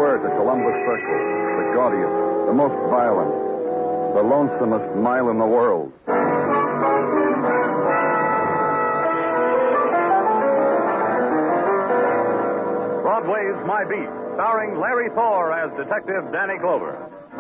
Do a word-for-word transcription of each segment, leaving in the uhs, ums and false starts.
square to Columbus Circle, the gaudiest, the most violent, the lonesomest mile in the world. Broadway's My Beat, starring Larry Thor as Detective Danny Clover.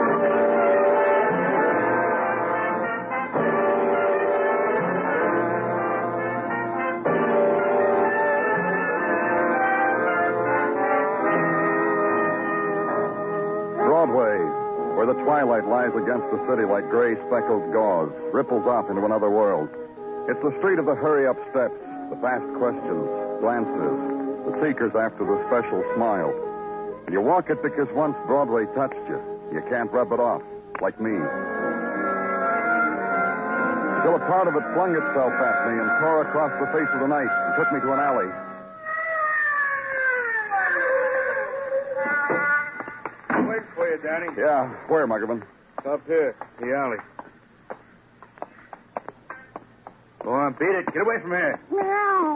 Broadway, where the twilight lies against the city like gray speckled gauze, ripples off into another world. It's the street of the hurry-up steps, the fast questions, glances, the seekers after the special smile. And you walk it because once Broadway touched you, you can't rub it off, like me. Until a part of it flung itself at me and tore across the face of the night and took me to an alley. Wait for you, Danny. Yeah, where, Muggerman? Up here, the alley. Go on, beat it. Get away from here. Meow.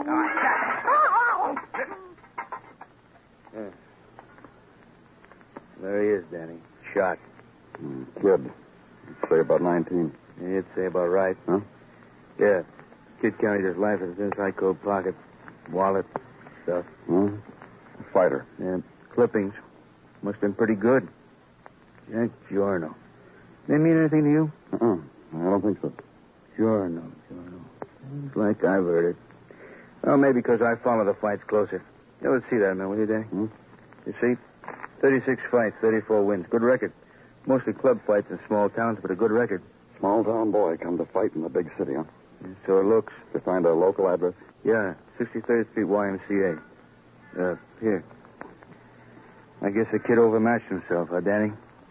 Yeah. There he is, Danny. Shot. Mm, kid. I'd say about nineteen. You'd say about right. Huh? Yeah. Kid carried his life in his inside coat pocket, wallet, stuff. Hmm? A fighter. Yeah. Clippings. Must have been pretty good. Jack Giorno. They mean anything to you? Uh-uh. I don't think so. Giorno, Giorno. It's like I've heard it. Well, maybe because I follow the fights closer. Yeah, let's see that, man, will you, Danny? Hmm? You see? thirty-six fights, thirty-four wins. Good record. Mostly club fights in small towns, but a good record. Small town boy come to fight in the big city, huh? Yeah, so it looks. To find a local address? Yeah, sixty-third Street Y M C A. Uh, here. I guess the kid overmatched himself, huh, Danny?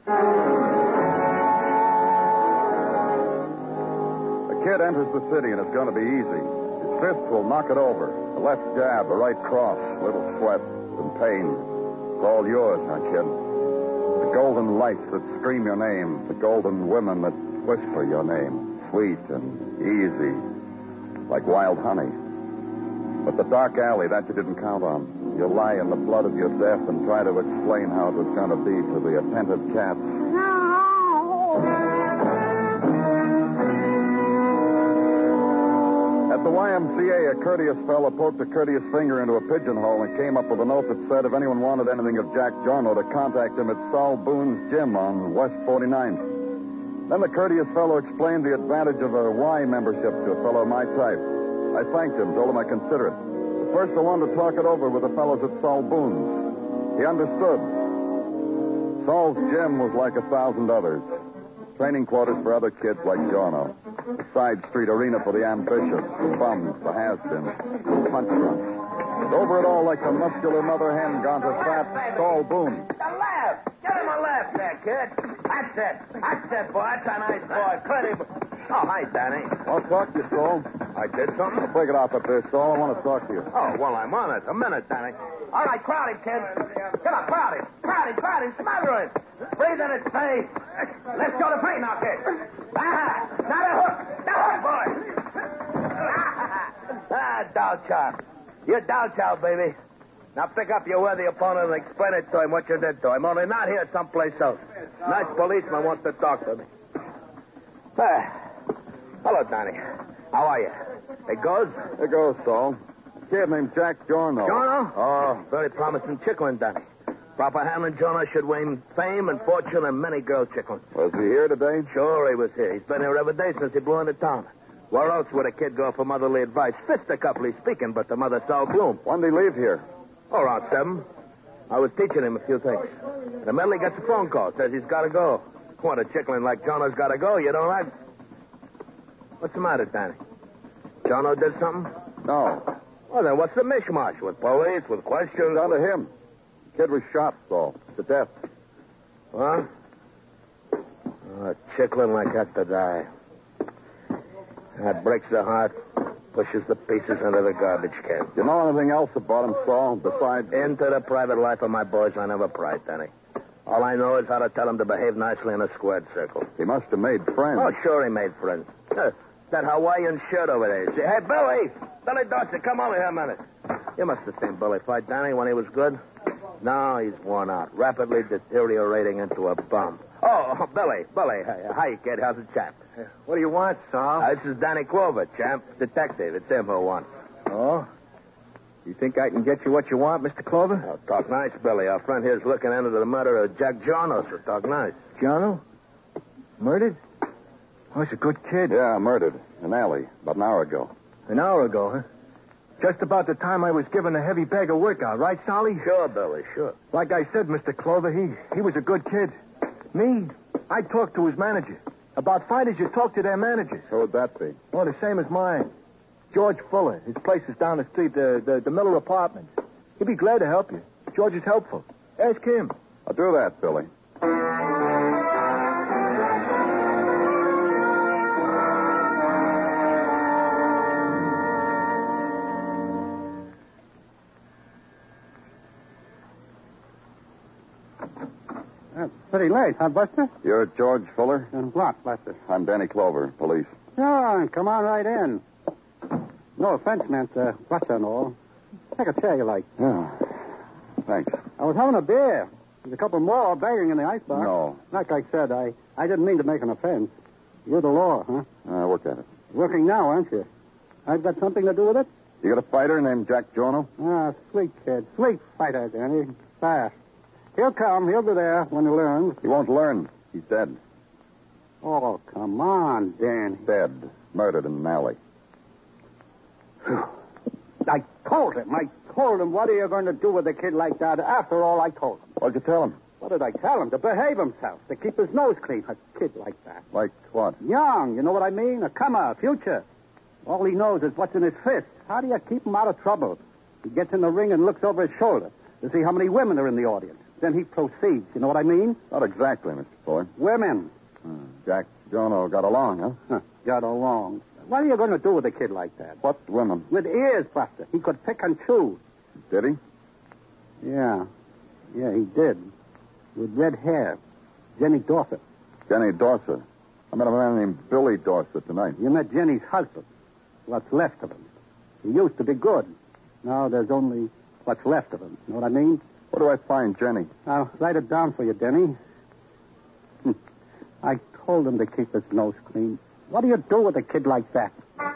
The kid enters the city, and it's going to be easy. His fist will knock it over. A left jab, a right cross, a little sweat, some pain. It's all yours, huh, kid? The golden lights that scream your name, the golden women that whisper your name, sweet and easy, like wild honey. But the dark alley, that you didn't count on. You lie in the blood of your death and try to explain how it was going to be to the attentive cats. At the Y M C A, a courteous fellow poked a courteous finger into a pigeonhole and came up with a note that said if anyone wanted anything of Jack Giorno to contact him at Saul Boone's gym on West forty-ninth. Then the courteous fellow explained the advantage of a Y membership to a fellow of my type. I thanked him, told him I'd consider it. But first I wanted to talk it over with the fellows at Saul Boone's. He understood. Saul's gym was like a thousand others. Training quarters for other kids like Giorno. A side street arena for the ambitious, the bums, the has-beens, the punch drunks. And over it all, like a muscular mother hen gone to fat, Saul Boone. A laugh. Give him a laugh there, kid. That's it. That's it, boy. That's a nice boy. Plenty. Oh, hi, Danny. I'll talk to you, Saul. I did something? Break it off up there, Saul. I want to talk to you. Oh, well, I'm on it. A minute, Danny. All right, crowd him, kid. Come on, crowd him. Crowd him, crowd him. Smother him. Breathe in his face. Let's go to play now, kid. Ah, now the hook. The hook, boy. Ah, down chow. You're down chow, baby. Now pick up your worthy opponent and explain it to him what you did to him. Only not here, someplace else. Nice policeman wants to talk to me. Ah. Hello, Danny. How are you? It goes? There goes, Saul. A kid named Jack Giorno. Giorno? Oh, very promising chickling, Danny. Proper handling, Giorno should win fame and fortune and many girl chicklings. Was he here today? Sure he was here. He's been here every day since he blew into town. Where else would a kid go for motherly advice? Fisticuffly speaking, but the mother Saul Bloom. When did he leave here? Oh, around seven. I was teaching him a few things. In the middle, he gets a phone call. Says he's got to go. What, a chickling like Giorno's got to go? You don't like... What's the matter, Danny? Giorno did something? No. Well, then what's the mishmash? With police, with questions? Down to him. The kid was shot, Saul. To death. Huh? Oh, a chickling like that to die. That breaks the heart, pushes the pieces into the garbage can. You know anything else about him, Saul, besides... Into the private life of my boys, I never pried, Danny. All I know is how to tell him to behave nicely in a squared circle. He must have made friends. Oh, sure he made friends. Uh, that Hawaiian shirt over there. Say, hey, Billy! Billy Dawson, come over here a minute. You must have seen Billy fight, Danny, when he was good. No, he's worn out. Rapidly deteriorating into a bum. Oh, Billy, Billy. Hi, kid. How's it, chap? What do you want, Sal? Uh, this is Danny Clover, champ. Detective. It's him who wants. Oh? You think I can get you what you want, Mister Clover? Oh, talk nice, Billy. Our friend here's looking into the murder of Jack Jono, so talk nice. Jono? Murdered? Oh, he's a good kid. Yeah, murdered. In an alley. About an hour ago. An hour ago, huh? Just about the time I was given a heavy bag of workout, right, Solly? Sure, Billy, sure. Like I said, Mister Clover, he, he was a good kid. Me, I talked to his manager. About fighters, you talk to their managers. Who would that be? Oh, the same as mine. George Fuller. His place is down the street, the, the, the Miller Apartments. He'd be glad to help you. George is helpful. Ask him. I'll do that, Billy. That's pretty late, huh, Buster? You're George Fuller? And what, Buster? I'm Danny Clover, police. Oh, come on right in. No offense meant, uh, Buster and all. Take a chair you like. Yeah. Thanks. I was having a beer. There's a couple more begging in the icebox. No. Like I said, I, I didn't mean to make an offense. You're the law, huh? Uh, work at it. Working now, aren't you? I've got something to do with it? You got a fighter named Jack Jono? Ah, sweet kid. Sweet fighter, Danny. Fast. He'll come. He'll be there when he learns. He won't learn. He's dead. Oh, come on, Danny. Dead. Murdered in an alley. I told him. I told him. What are you going to do with a kid like that? After all, I told him. What'd you tell him? What did I tell him? To behave himself. To keep his nose clean. A kid like that. Like what? Young. You know what I mean? A comer. Future. All he knows is what's in his fist. How do you keep him out of trouble? He gets in the ring and looks over his shoulder to see how many women are in the audience. Then he proceeds. You know what I mean? Not exactly, Mister Fuller. Women. Uh, Jack Jono got along, huh? Huh. Got along. What are you going to do with a kid like that? What women? With ears, Buster. He could pick and choose. Did he? Yeah. Yeah, he did. With red hair. Jenny Dorset. Jenny Dorset. I met a man named Billy Dorset tonight. You met Jenny's husband. What's left of him. He used to be good. Now there's only what's left of him. Know what I mean? Where do I find Jenny? I'll write it down for you, Denny. I told him to keep his nose clean. What do you do with a kid like that?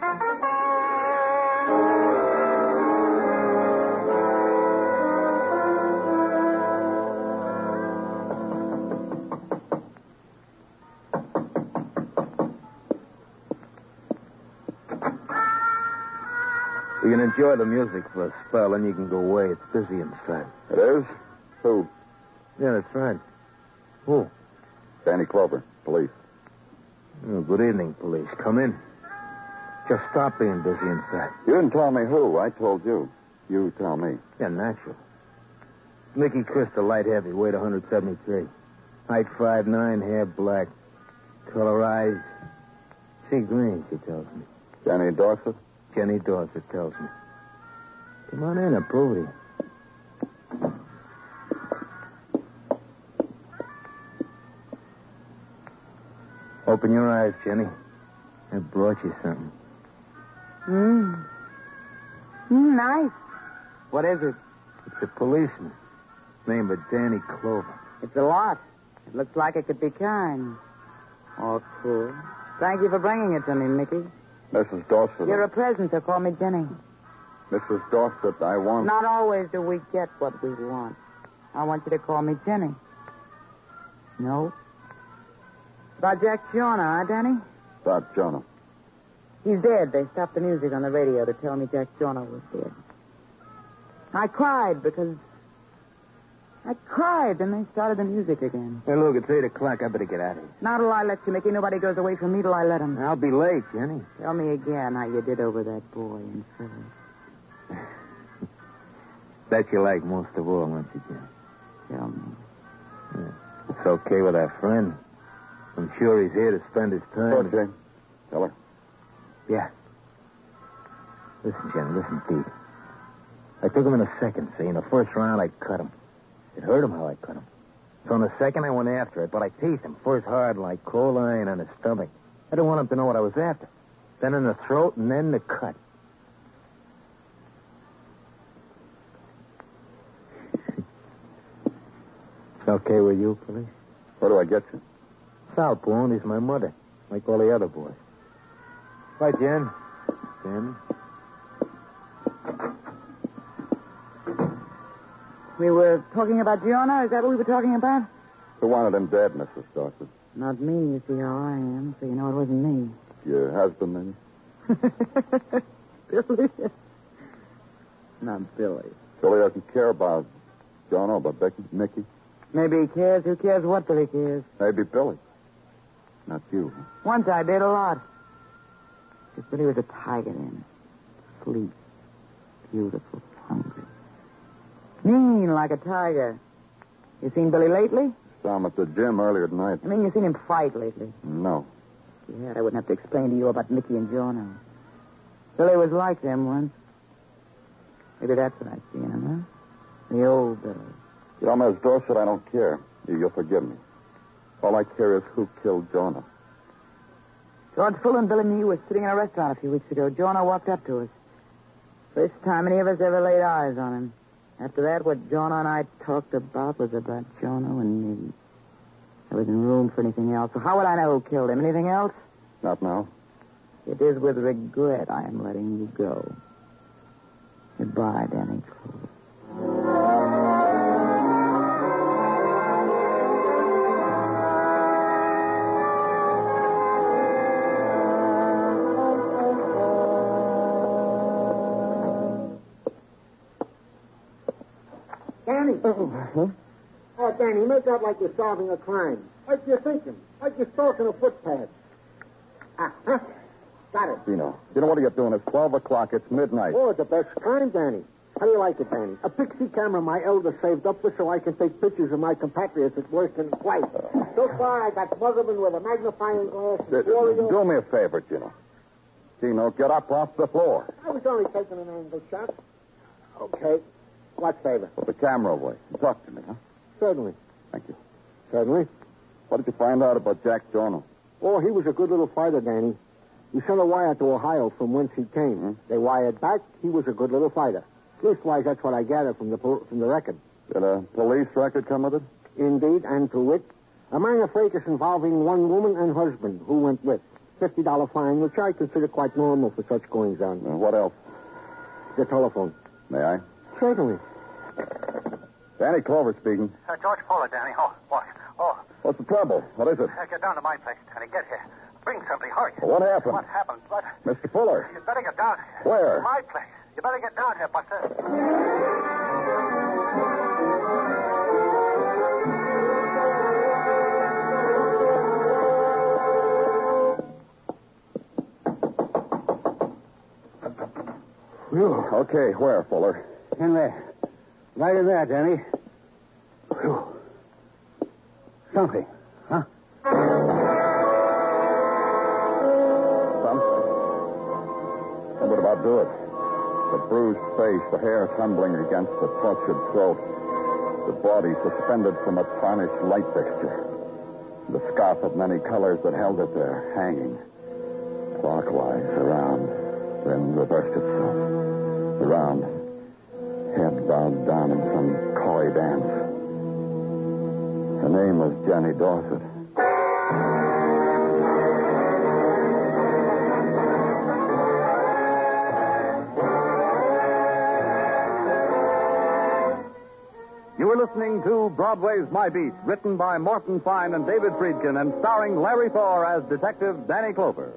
We can enjoy the music for a spell, and you can go away. It's busy inside. It is? Who? Yeah, that's right. Who? Danny Clover, police. Oh, good evening, police. Come in. Just stop being busy inside. You didn't tell me who. I told you. You tell me. Yeah, natural. Mickey Crystal, light heavy, weight one seventy-three. Height five nine, hair black. Color eyes. Sea green, she tells me. Jenny Dorset? Jenny Dorset tells me. Come on in, I'll prove it. Open your eyes, Jenny. I brought you something. Mmm. Mm, nice. What is it? It's a policeman. Named Danny Clover. It's a lot. It looks like it could be kind. Or cool. Thank you for bringing it to me, Mickey. Missus Dorset. You're a present, so call me Jenny. Missus Dorset, I want... Not always do we get what we want. I want you to call me Jenny. No? About Jack Jono, huh, Danny? About Jono. He's dead. They stopped the music on the radio to tell me Jack Jono was dead. I cried because... I cried, then they started the music again. Hey, look, it's eight o'clock. I better get out of here. Now till I let you, Mickey. Nobody goes away from me till I let him. I'll be late, Jenny. Tell me again how you did over that boy in Philly. That you like most of all, won't you, Jenny? Tell me. Yeah. It's okay with our friend. I'm sure he's here to spend his time. Okay. Tell her. Yeah. Listen, Jenny, listen, Pete. I took him in the second, see. In the first round, I cut him. It hurt him how I cut him. So in the second, I went after it, but I teased him first hard like cold iron on his stomach. I didn't want him to know what I was after. Then in the throat, and then the cut. Okay with you, police? Where do I get you? South Boone is my mother, like all the other boys. Right, Jen? Jen? We were talking about Gianna? Is that what we were talking about? Who wanted him dead, Missus Dorset? Not me, you see how I am, so you know it wasn't me. Your husband, then? Billy? Not Billy. Billy doesn't care about John or about Becky, Mickey. Maybe he cares. Who cares what Billy cares? Maybe Billy. Not you. Once I did a lot. Because Billy was a tiger then. Sleep. Beautiful. Hungry. Mean like a tiger. You seen Billy lately? Saw him at the gym earlier tonight. I mean, you seen him fight lately. No. If you had, I wouldn't have to explain to you about Mickey and Jonah. Billy was like them once. Maybe that's what I see in him, huh? The old Billy. You know, Miss Dorset, I don't care. You, you'll forgive me. All I care is who killed Jonah. George Fuller and Billy and me were sitting in a restaurant a few weeks ago. Jonah walked up to us. First time any of us ever laid eyes on him. After that, what Jonah and I talked about was about Jonah and me. There wasn't room for anything else. So how would I know who killed him? Anything else? Not now. It is with regret I am letting you go. Goodbye, Danny Clover. Danny. Uh-huh. Oh, Danny, make out like you're solving a crime. Like you're thinking. Like you're stalking a footpath. Ah, huh? Got it. Dino, you know what are you doing? It's twelve o'clock. It's midnight. Oh, the best crime, Danny. How do you like it, Danny? A pixie camera my elder saved up for so I can take pictures of my compatriots at work and twice. So far, I got Muggerman with a magnifying glass and Uh, Florio. Do me a favor, Gino. Gino, get up off the floor. I was only taking an angle shot. Okay. What favor? Put the camera away. Talk to me, huh? Certainly. Thank you. Certainly. What did you find out about Jack Jonah? Oh, he was a good little fighter, Danny. We sent a wire to Ohio from whence he came. Hmm? They wired back. He was a good little fighter. Leastwise, that's what I gathered from the po- from the record. Did a police record come with it? Indeed, and to wit, a minor fracas involving one woman and husband who went with. fifty dollars fine, which I consider quite normal for such goings on. Uh, what else? The telephone. May I? Certainly. Danny Clover speaking. Uh, George Fuller, Danny. Oh, what? Oh, What's the trouble? What is it? uh, get down to my place, Danny. Get here. Bring somebody. Hurry. Well, what happened? What happened? What? Mister Fuller. You better get down here. Where? My place. You better get down here, Buster. Whew. Okay, where, Fuller? In there. Right in there, Danny. Whew. Something, huh? Something. What would about do it? The bruised face, the hair tumbling against the tortured throat, the body suspended from a tarnished light fixture, the scarf of many colors that held it there, hanging, clockwise, around, then reversed itself, around, head bowed down in some coy dance. Her name was Jenny Dorset. You were listening to Broadway's My Beat, written by Morton Fine and David Friedkin, and starring Larry Thor as Detective Danny Clover.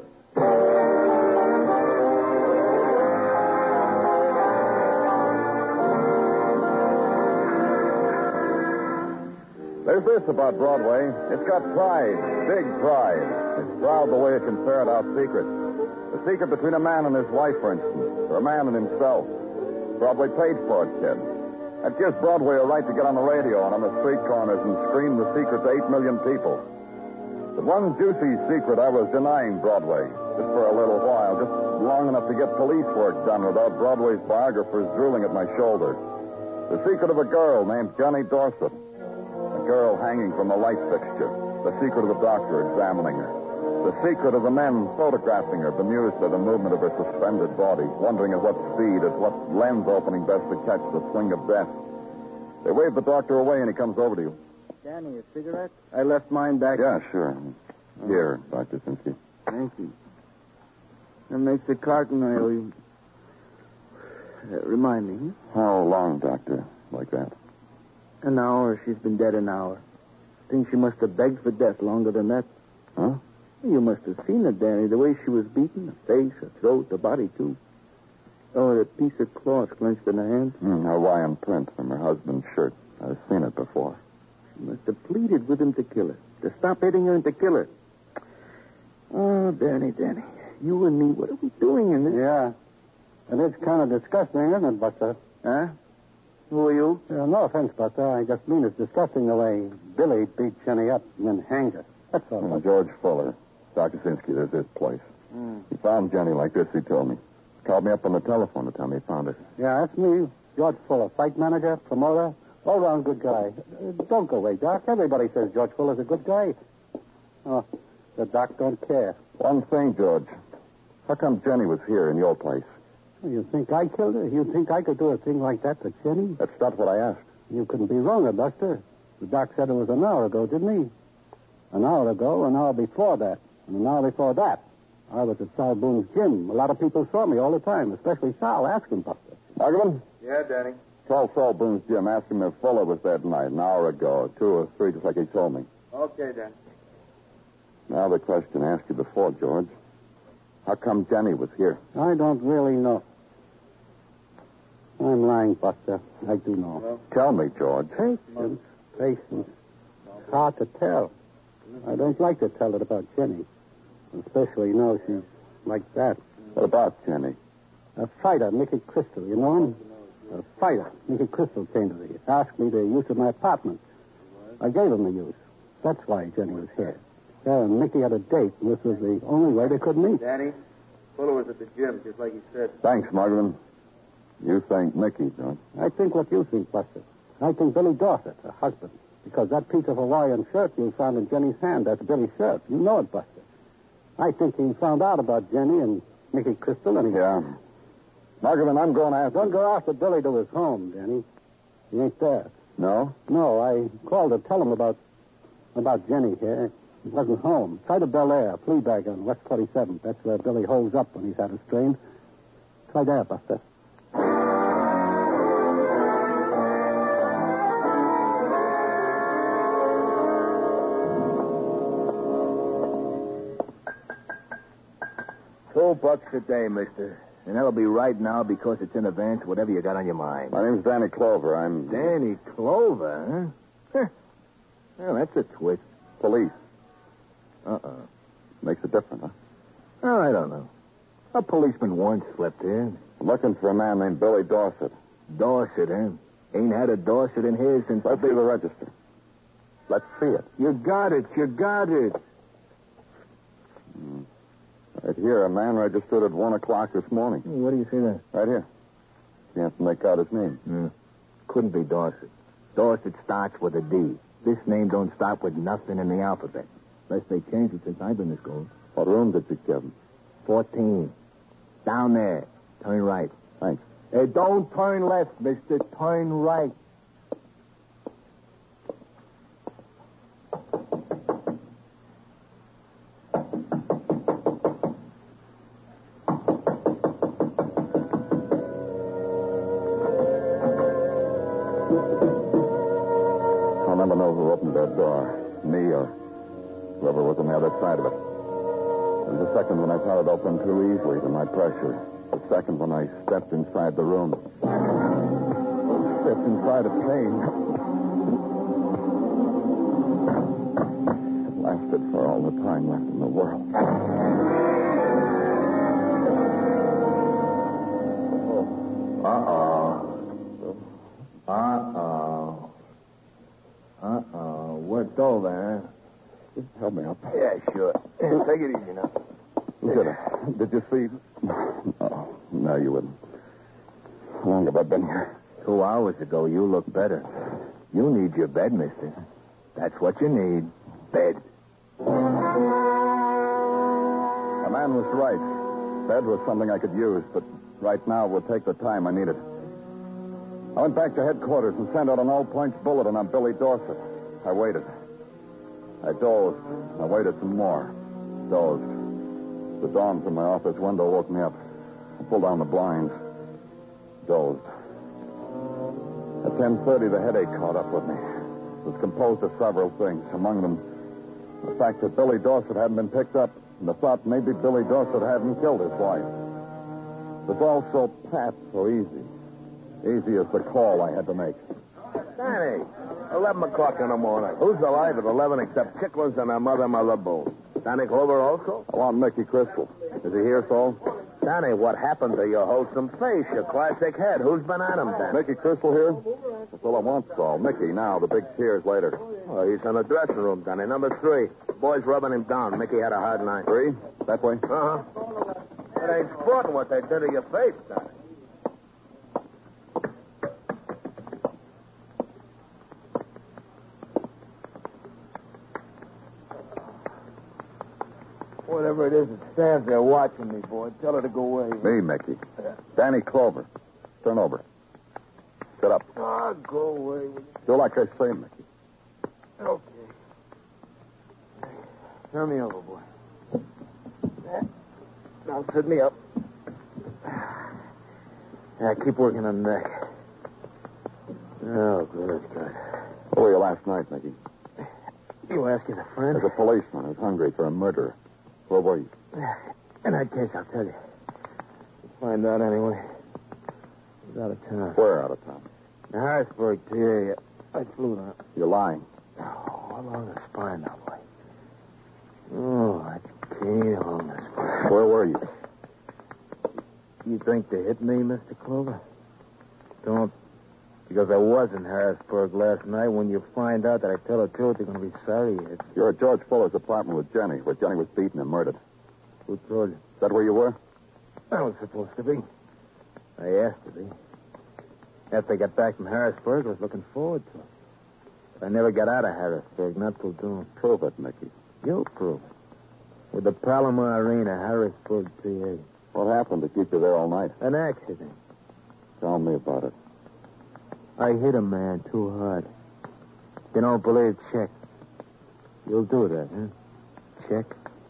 There's this about Broadway. It's got pride, big pride. It's proud the way it can ferret out secrets. A secret between a man and his wife, for instance, or a man and himself. Broadway paid for it, kid. That gives Broadway a right to get on the radio and on the street corners and scream the secret to eight million people. But one juicy secret I was denying Broadway, just for a little while, just long enough to get police work done without Broadway's biographers drooling at my shoulder. The secret of a girl named Jenny Dorset. A girl hanging from a light fixture. The secret of the doctor examining her. The secret of the men photographing her, bemused by the movement of her suspended body, wondering at what speed, at what lens opening best to catch the swing of death. They wave the doctor away and he comes over to you. Danny, a cigarette? I left mine back. Yeah, sure. Here, Doctor Sinsky. Thank you. And Mister Carton, I owe you. Uh, remind me. Hmm? How long, Doctor? Like that? An hour. She's been dead an hour. I think she must have begged for death longer than that. Huh? You must have seen it, Danny. The way she was beaten. The face, her throat, the body, too. Oh, that piece of cloth clenched in her hand. Mm, Hawaiian print from her husband's shirt. I've seen it before. She must have pleaded with him to kill her. To stop hitting her and to kill her. Oh, Danny, Danny. You and me, what are we doing in this? Yeah. And it's kind of disgusting, isn't it, Buster? Huh? Who are you? Uh, no offense, Buster. I just mean it's disgusting the way Billy beat Jenny up and then hanged her. That's all. Uh, George Fuller. Doctor Sinsky, there's his place. Mm. He found Jenny like this, he told me. Called me up on the telephone to tell me he found her. Yeah, that's me. George Fuller, fight manager, promoter, all-round good guy. Uh, don't go away, Doc. Everybody says George Fuller's a good guy. Oh, the Doc don't care. One thing, George. How come Jenny was here in your place? You think I killed her? You think I could do a thing like that to Jenny? That's not what I asked. You couldn't be wronger, Buster. The Doc said it was an hour ago, didn't he? An hour ago, an hour before that, and an hour before that. I was at Sal Boone's gym. A lot of people saw me all the time, especially Sal. Ask him, Buster. Muggavan? Yeah, Danny. Call Sal Boone's gym. Ask him if Fuller was there tonight, an hour ago, two or three, just like he told me. Okay, Danny. Now the question I asked you before, George. How come Jenny was here? I don't really know. I'm lying, Buster. I do know. Well, tell me, George. Patience. Patience. It's hard to tell. I don't like to tell it about Jenny. Especially now she's like that. What about Jenny? A fighter, Mickey Crystal. You know him? A fighter. Mickey Crystal came to me. Asked me the use of my apartment. I gave him the use. That's why Jenny was here. Yeah, and Mickey had a date, and this was the only way they could meet. Danny, Fuller was at the gym, just like he said. Thanks, Muggavan. You think Mickey, George? I think what you think, Buster. I think Billy Dorset, her husband. Because that piece of Hawaiian shirt you found in Jenny's hand, that's Billy's shirt. You know it, Buster. I think he found out about Jenny and Mickey Crystal, and he... Yeah. Muggavan, I'm going after... Don't go after Billy to his home, Danny. He ain't there. No? No, I called to tell him about about Jenny here. He wasn't home. Try the Bel Air, Fleabag on West forty-seventh. That's where Billy holds up when he's had a strain. Try there, Buster. Two bucks a day, mister. And that'll be right now because it's in advance, whatever you got on your mind. My name's Danny Clover. I'm... Danny Clover, huh? Huh. Well, that's a twist. Police. Uh-uh. Makes a difference, huh? Oh, I don't know. A policeman once slept here. I'm looking for a man named Billy Dorset. Dorset, huh? Ain't had a Dorset in here since... Let's see the register. Let's see it. You got it. You got it. Mm. Right here, a man registered at one o'clock this morning. What do you see there? Right here. Can't make out his name. Yeah. Couldn't be Dorset. Dorset starts with a D. This name don't start with nothing in the alphabet. Unless they changed it since I've been to school. What room did you give him? Fourteen. Down there. Turn right. Thanks. Hey, don't turn left, mister. Turn right. I'll never know who opened that door. Me or whoever was on the other side of it. There was a second when I thought it opened too easily to my pressure. The second when I stepped inside the room. Stepped inside a pain. It lasted for all the time left in the world. Uh-oh. Uh-oh. Uh-oh. Worked over, huh? Just help me up. Yeah, sure. Take it easy now. Did, I, did you see? Oh, no, you wouldn't. How long have I been here? Two hours ago, you look better. You need your bed, mister. That's what you need. Bed. A man was right. Bed was something I could use, but right now would take the time I needed. I went back to headquarters and sent out an all-points bulletin on Billy Dorset. I waited. I dozed. I waited some more. Dozed. The dawn from my office window woke me up. I pulled down the blinds. Dozed. At ten thirty, the headache caught up with me. It was composed of several things, among them the fact that Billy Dorset hadn't been picked up, and the thought maybe Billy Dorset hadn't killed his wife. It was all so pat, so easy. Easy as the call I had to make. Danny, eleven o'clock in the morning. Who's alive at eleven except Chicklins and her mother, Mother Boone? Danny Clover also? I want Mickey Crystal. Is he here, Saul? Danny, what happened to your wholesome face, your classic head? Who's been at him, Danny? Mickey Crystal here? That's all I want, Saul. Mickey now, the big tears later. Oh, he's in the dressing room, Danny. Number three. Boys rubbing him down. Mickey had a hard night. Three? That way? Uh-huh. It ain't sporting what they did to your face, Danny. Whatever it is that stands there watching me, boy, tell her to go away. Me, Mickey. Danny Clover. Turn over. Sit up. Oh, go away with you. Do like I say, Mickey. Okay. Turn me over, boy. Now sit me up. Yeah, keep working on the neck. Oh, good, good. Where were you last night, Mickey? You asking a friend? As a policeman who's hungry for a murderer. Where were you? In that case, I'll tell you. You'll find out anyway. I was out of town. Where out of town? In Harrisburg, P A. I flew out. You're lying. Oh, along the spine now, boy. Oh, that's key along the spine. Where were you? You think they hit me, Mister Clover? Don't. Because I was in Harrisburg last night. When you find out that I tell the truth, you're going to be sorry. It's... You're at George Fuller's apartment with Jenny, where Jenny was beaten and murdered. Who told you? Is that where you were? I was supposed to be. I asked to be. After I got back from Harrisburg, I was looking forward to it. But I never got out of Harrisburg, not till dawn. Prove it, Mickey. You'll prove it. With the Palomar Arena, Harrisburg, P A. What happened to keep you there all night? An accident. Tell me about it. I hit a man too hard. You don't believe, check. You'll do that, huh? Check.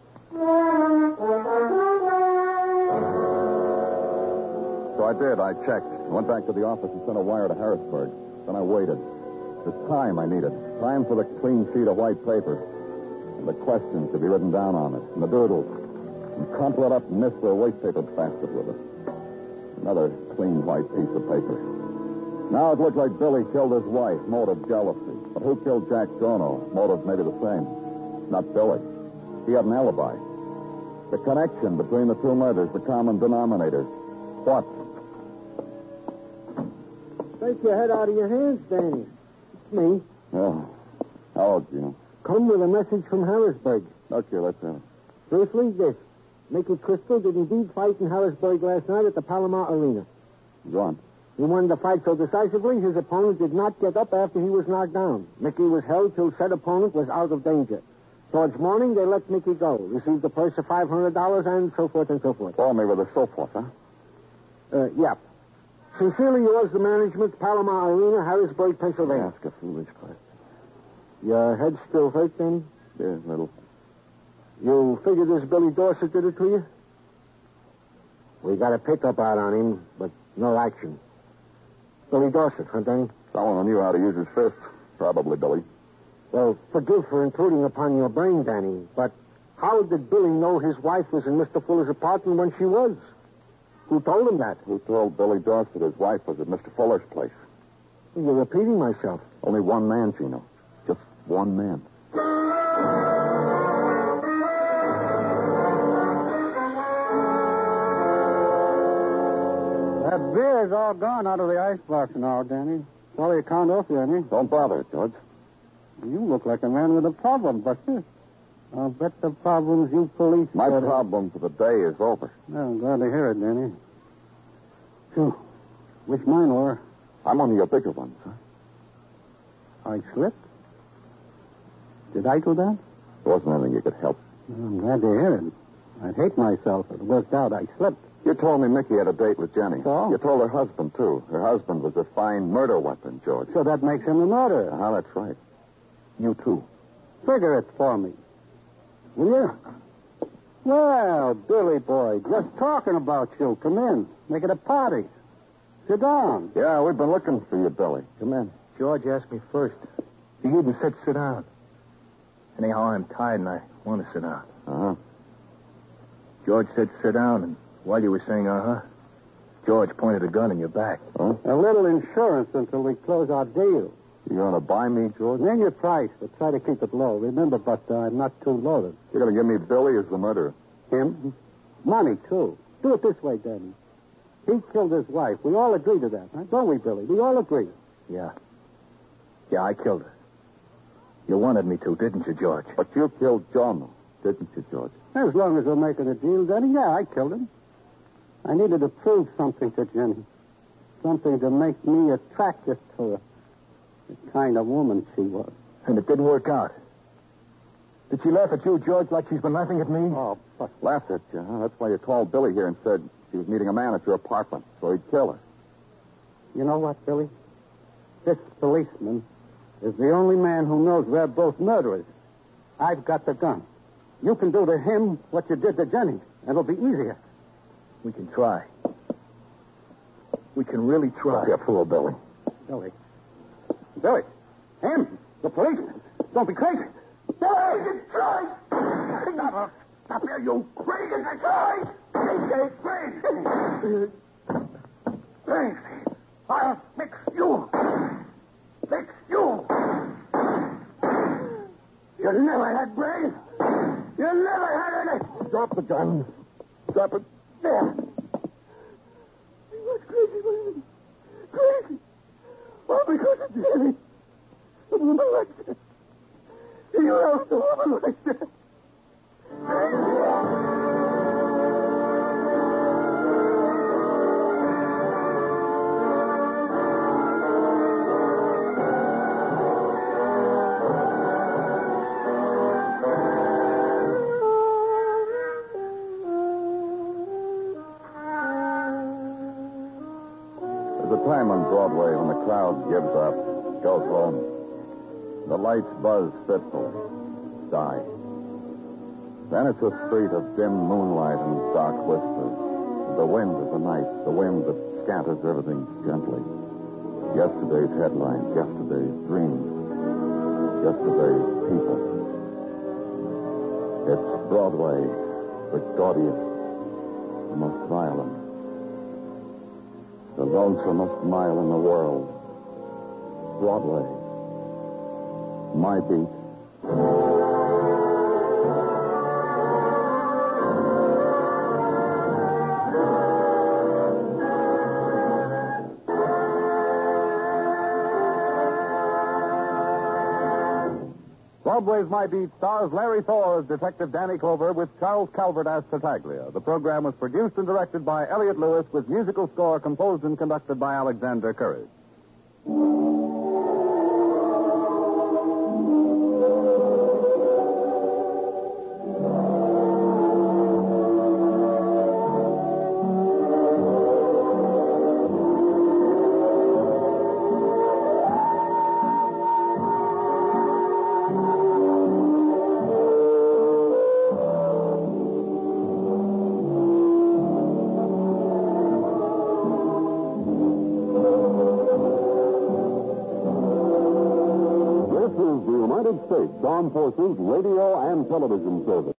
So I did. I checked. Went back to the office and sent a wire to Harrisburg. Then I waited. The time I needed. Time for the clean sheet of white paper. And the questions to be written down on it. And the doodles. And crumple it up and mix the wastepaper basket with it. Another clean white piece of paper. Now it looked like Billy killed his wife. Motive, jealousy. But who killed Jack Jono? Motive maybe the same. Not Billy. He had an alibi. The connection between the two murders, the common denominator. What? Take your head out of your hands, Danny. It's me. Oh. Hello, Gino. Come with a message from Harrisburg. Okay, let's have it. Briefly, this. Mickey Crystal did indeed fight in Harrisburg last night at the Palomar Arena. Go on. He won the fight so decisively, his opponent did not get up after he was knocked down. Mickey was held till said opponent was out of danger. Towards morning, they let Mickey go, received a purse of five hundred dollars, and so forth and so forth. Call me with a so forth, huh? Uh, yeah. Sincerely yours, the management, Palomar Arena, Harrisburg, Pennsylvania. Ask a foolish question. Your head still hurt, then? Yeah, little. You figure this Billy Dorset did it to you? We got a pickup out on him, but no action. Billy Dorset, huh, Danny? Someone who knew how to use his fist. Probably Billy. Well, forgive for intruding upon your brain, Danny, but how did Billy know his wife was in Mister Fuller's apartment when she was? Who told him that? Who told Billy Dorset his wife was at Mister Fuller's place? You're repeating myself. Only one man, Gino. Just one man. That beer's all gone out of the icebox now, Danny. Sorry you can't offer you any. Don't bother, George. You look like a man with a problem, Buster. I'll bet the problems you police... My better- problem for the day is over. Well, I'm glad to hear it, Danny. So, which mine were? I'm one of your bigger ones, huh? I slipped? Did I do that? There wasn't anything you could help. I'm glad to hear it. I'd hate myself if it worked out. I slipped. You told me Mickey had a date with Jenny. So? You told her husband, too. Her husband was a fine murder weapon, George. So that makes him a murderer. Uh-huh, that's right. You too. Figure it for me. Will you? Well, Billy boy, just talking about you. Come in. Make it a party. Sit down. Yeah, we've been looking for you, Billy. Come in. George asked me first. He even said sit down. Anyhow, I'm tired and I want to sit down. Uh-huh. George said sit down, and while you were saying uh-huh, George pointed a gun in your back. Huh? A little insurance until we close our deal. You going to buy me, George? Name your price, but try to keep it low. Remember, but uh, I'm not too loaded. You're going to give me Billy as the murderer. Him? Money, too. Do it this way, Danny. He killed his wife. We all agree to that, huh? Don't we, Billy? We all agree. Yeah. Yeah, I killed her. You wanted me to, didn't you, George? But you killed John, didn't you, George? As long as we're making a deal, Danny, yeah, I killed him. I needed to prove something to Jenny. Something to make me attractive to her. The kind of woman she was. And it didn't work out. Did she laugh at you, George, like she's been laughing at me? Oh, but... Laughed at you, huh? That's why you called Billy here and said she was meeting a man at your apartment, so he'd kill her. You know what, Billy? This policeman is the only man who knows we're both murderers. I've got the gun. You can do to him what you did to Jenny, and it'll be easier. We can try. We can really try. You fool, Billy. Billy. Billy. Him. The policeman. Don't be crazy. Billy, you try. Stop, stop here, you crazy guy. Crazy, crazy. Crazy. I'll fix you. Fix you. You never had brains. You never had any. Drop the gun. Drop it. There. He was crazy, William. Crazy. All because of Jenny. A woman like that. He loved a woman like that. There's a time on Broadway when the crowd gives up, goes home. The lights buzz fitful, die. Then it's a street of dim moonlight and dark whispers. The wind of the night, the wind that scatters everything gently. Yesterday's headlines, yesterday's dreams, yesterday's people. It's Broadway, the gaudiest, the most violent, the lonesomest mile in the world. Broadway. My beat. Broadway's My Beat stars Larry Thor as Detective Danny Clover with Charles Calvert as Tartaglia. The program was produced and directed by Elliott Lewis with musical score composed and conducted by Alexander Courage. States Armed Forces Radio and Television Service.